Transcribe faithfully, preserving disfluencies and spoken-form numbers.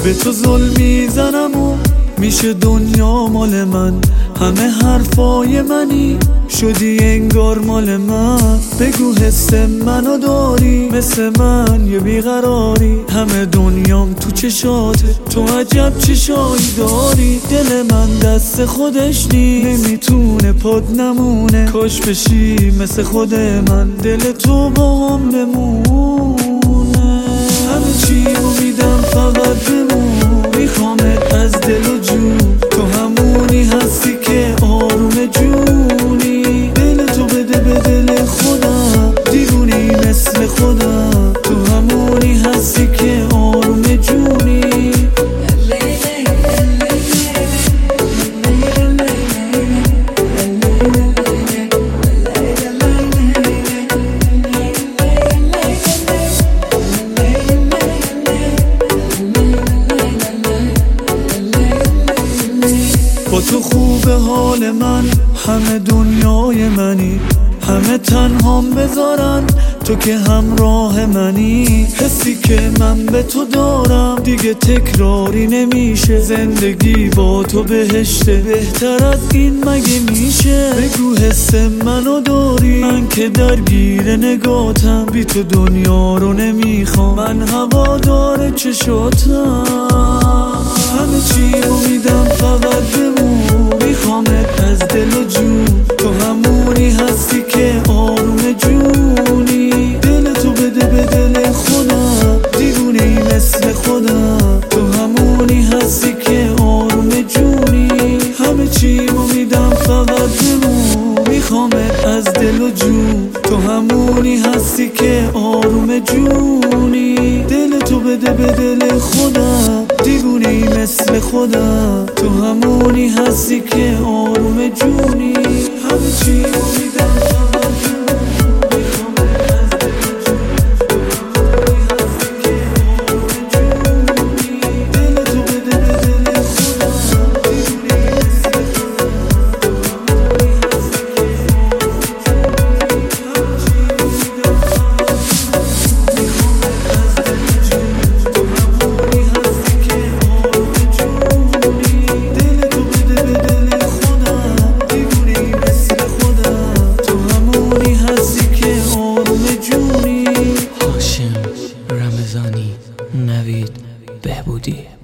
به تو ظلم میزنم و میشه دنیا مال من. همه حرفای منی شدی انگار مال من. بگو حس منو داری مثل من یه بیقراری. همه دنیام تو چشاته تو عجب چشایی داری. دل من دست خودش نیست نمیتونه پاد نمونه. کاش بشی مثل خود من دل تو با هم بمونه. همه چی رو میدم فقط بمون. میخوامت از دل و جون. تو همونی هستی که آروم جونی. دل تو بده به دل خودم دیوونی مثل خودم. تو همونی هستی که آروم جونی. با تو خوبه حال من. همه دنیای منی. همه تنهام بذارن تو که همراه منی. حسی که من به تو دارم دیگه تکراری نمیشه. زندگی با تو بهشته بهتر از این مگه میشه. بگو حس منو داری. من که درگیر نگاتم بی تو دنیا رو نمیخوام. من هوادار چشاتم. همه چی رو میدم فقط بمون. میخوامت از دل و جون. تو همونی هستی که آروم جونی. دل تو بده به دل خودم دیوونی مثل خودم. تو همونی هستی که آروم جونی. همه چی رو میدم فقط بمون. میخوامت از دل و جون. تو همونی هستی که آروم جونی. دل تو بده به دل خودم دیوونی مثل خودم. تو همونی هستی که آروم جونی. همه چی رو میدم فقط بمون. میخوامت از دل و جون. تو همونی هستی که آروم جونی. دل تو بده به دل خودم دیوونی مثل خودم. تو همونی هستی که آروم جونی. همه چی رو میدم فقط بمون. میخوامت از دل و جون. تو همونی هستی که آروم جونی. دل تو بده به دل خودم دیوونی مثل خودم. تو همونی هستی که آروم جونی. هاشم رمضانی، نوید بهبودی.